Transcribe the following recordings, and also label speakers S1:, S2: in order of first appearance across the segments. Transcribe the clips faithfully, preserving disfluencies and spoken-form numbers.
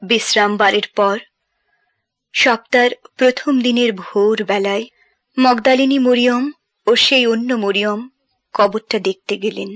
S1: বিশ্রামবারের পর সপ্তাহের প্রথম দিনের ভোর বেলায় মগদলিনী মরিয়ম ও সেই অন্য মরিয়ম কবরটা দেখতে গেলেন।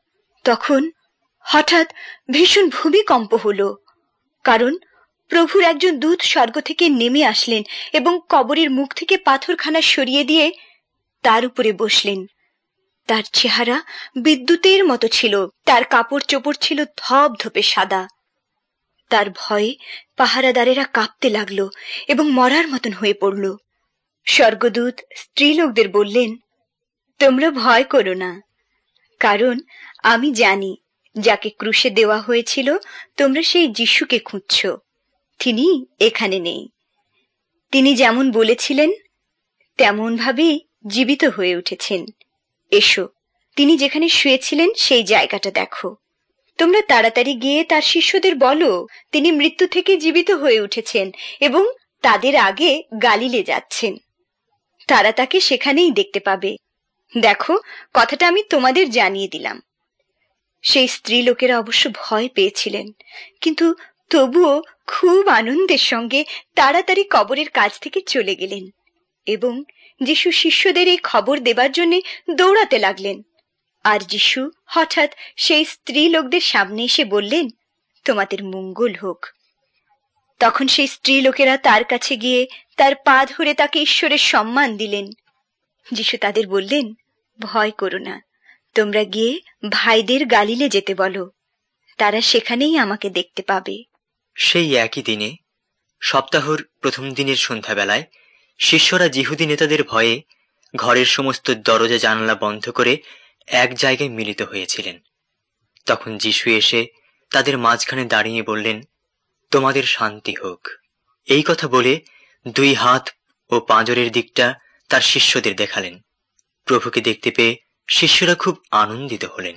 S1: তখন হঠাৎ ভীষণ ভূমিকম্প হল, কারণ প্রভুর একজন দূত স্বর্গ থেকে নেমে আসলেন এবং কবরের মুখ থেকে পাথরখানা সরিয়ে দিয়ে তার উপরে বসলেন। তার চেহারা বিদ্যুতের মতো ছিল, তার কাপড় চোপড় ছিল ধপধপে সাদা। তার ভয়ে পাহারাদারেরা কাঁপতে লাগলো এবং মরার মতন হয়ে পড়ল। স্বর্গদূত স্ত্রীলোকদের বললেন, তোমরা ভয় করো না, কারণ আমি জানি যাকে ক্রুশে দেওয়া হয়েছিল তোমরা সেই যিশুকে খুঁজছ। তিনি এখানে নেই। তিনি যেমন বলেছিলেন তেমন ভাবেই জীবিত হয়ে উঠেছেন। এসো, তিনি যেখানে শুয়েছিলেন সেই জায়গাটা দেখো। তোমরা তাড়াতাড়ি গিয়ে তার শিষ্যদের বলো তিনি মৃত্যু থেকে জীবিত হয়ে উঠেছেন এবং তাদের আগে গালিলে যাচ্ছেন। তারা তাকে সেখানেই দেখতে পাবে। দেখো, কথাটা আমি তোমাদের জানিয়ে দিলাম। সেই স্ত্রী লোকেরা অবশ্য ভয় পেয়েছিলেন, কিন্তু তবুও খুব আনন্দের সঙ্গে তাড়াতাড়ি কবরের কাছ থেকে চলে গেলেন এবং যিশু শিষ্যদের এই খবর দেবার জন্য দৌড়াতে লাগলেন। আর যিশু হঠাৎ সেই স্ত্রী লোকদের সামনে এসে বললেন, তোমাদের মঙ্গল হোক। তখন সেই স্ত্রী লোকেরা তার কাছে গিয়ে তার পা ধরে তাকে ঈশ্বরের সম্মান দিলেন। যিশু তাদের বললেন, ভয় করো না, তোমরা গিয়ে ভাইদের গালিলে যেতে বলো, তারা সেখানেই আমাকে দেখতে পাবে।
S2: সেই একই দিনে সপ্তাহর প্রথম দিনের সন্ধ্যাবেলায় শিষ্যরা যিহুদি নেতাদের ভয়ে ঘরের সমস্ত দরজা জানালা বন্ধ করে এক জায়গায় মিলিত হয়েছিলেন। তখন যিশু এসে তাদের মাঝখানে দাঁড়িয়ে বললেন, তোমাদের শান্তি হোক। এই কথা বলে দুই হাত ও পাঁজরের দিকটা তার শিষ্যদের দেখালেন। প্রভুকে দেখতে পেয়ে শিষ্যরা খুব আনন্দিত হলেন।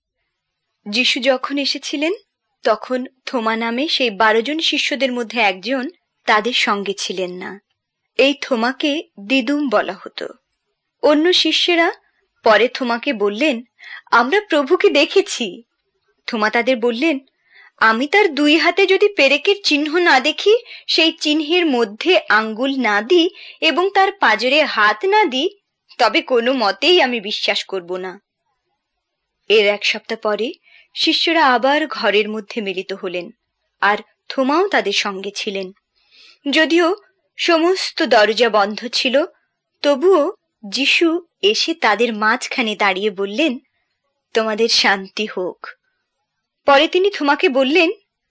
S1: যিশু যখন এসেছিলেন তখন থোমা নামে সেই বারো জন শিষ্যদের মধ্যে একজন তাদের সঙ্গে ছিলেন না। এই থোমাকে দিদুম বলা হতো। অন্য শিষ্যেরা পরে থোমাকে বললেন, আমরা প্রভুকে দেখেছি। থোমা তাদের বললেন, আমি তার দুই হাতে যদি পেরেকের চিহ্ন না দেখি, সেই চিহ্নের মধ্যে আঙ্গুল না দিই এবং তার পাঁজরে হাত না দিই, তবে কোনো মতেই আমি বিশ্বাস করব না। এর এক সপ্তাহ পরে শিষ্যরা আবার ঘরের মধ্যে মিলিত হলেন, আর থোমাও তাদের সঙ্গে ছিলেন। যদিও সমস্ত দরজা বন্ধ ছিল, তবুও যিশু এসে তাদের মাঝখানে দাঁড়িয়ে বললেন, তোমাদের শান্তি হোক। পরে তিনি থোমাকে বললেন,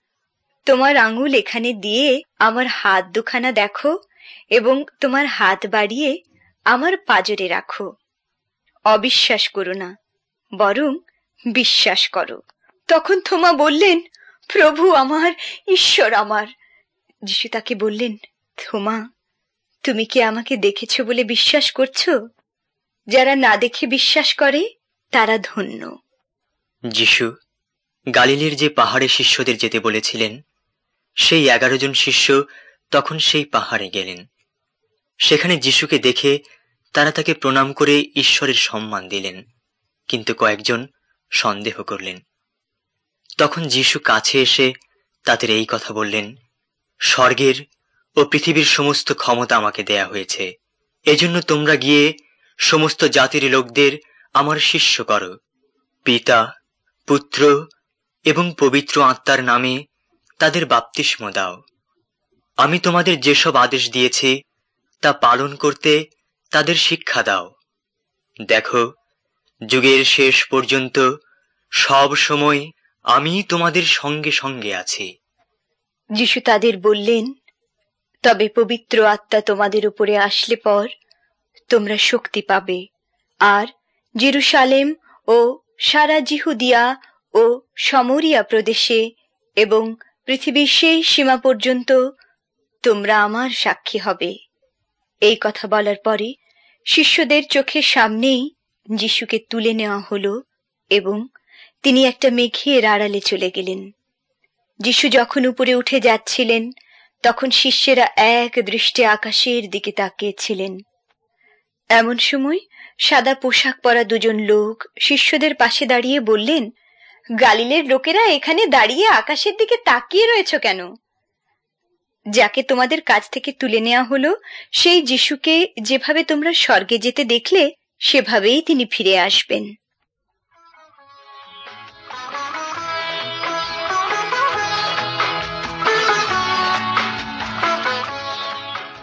S1: তোমার আঙুল এখানে দিয়ে আমার হাত দুখানা দেখো এবং তোমার হাত বাড়িয়ে আমার পাঁজরে রাখো। অবিশ্বাস করো না, বরং বিশ্বাস করো। তখন থোমা বললেন, প্রভু আমার, ঈশ্বর আমার। যিশু তাকে বললেন, থোমা, তুমি কি আমাকে দেখেছ বলে বিশ্বাস করছো? যারা না দেখে বিশ্বাস করে তারা ধন্য।
S2: যিশু গালিলের যে পাহাড়ে শিষ্যদের যেতে বলেছিলেন, সেই এগারো জন শিষ্য তখন সেই পাহাড়ে গেলেন। সেখানে যিশুকে দেখে তারা তাকে প্রণাম করে ঈশ্বরের সম্মান দিলেন, কিন্তু কয়েকজন সন্দেহ করলেন। তখন যিশু কাছে এসে তাদের এই কথা বললেন, স্বর্গের ও পৃথিবীর সমস্ত ক্ষমতা আমাকে দেয়া হয়েছে। এজন্য তোমরা গিয়ে সমস্ত জাতির লোকদের আমার শিষ্য করো। পিতা, পুত্র এবং পবিত্র আত্মার নামে তাদের বাপ্তিস্ম দাও। আমি তোমাদের যেসব আদেশ দিয়েছি তা পালন করতে তাদের শিক্ষা দাও। দেখো, যুগের শেষ পর্যন্ত সব সময় আমি তোমাদের সঙ্গে সঙ্গে আছি।
S1: যিশু তাদের বললেন, তবে পবিত্র আত্মা তোমাদের উপরে আসলে পর তোমরা শক্তি পাবে, আর জেরুসালেম ও সারা জিহুদিয়া ও সমরিয়া প্রদেশে এবং পৃথিবীর সেই সীমা পর্যন্ত তোমরা আমার সাক্ষী হবে। এই কথা বলার পরে শিষ্যদের চোখের সামনেই যিশুকে তুলে নেওয়া হলো এবং তিনি একটা মেঘের আড়ালে চলে গেলেন। যিশু যখন উপরে উঠে যাচ্ছিলেন তখন শিষ্যেরা এক দৃষ্টে আকাশের দিকে তাকিয়েছিলেন। এমন সময় সাদা পোশাক পরা দুজন লোক শিষ্যদের পাশে দাঁড়িয়ে বললেন, গালিলের লোকেরা এখানে দাঁড়িয়ে আকাশের দিকে তাকিয়ে রয়েছ কেন? যাকে তোমাদের কাছ থেকে তুলে নেওয়া হলো সেই যিশুকে যেভাবে তোমরা স্বর্গে যেতে দেখলে সেভাবেই তিনি ফিরে আসবেন।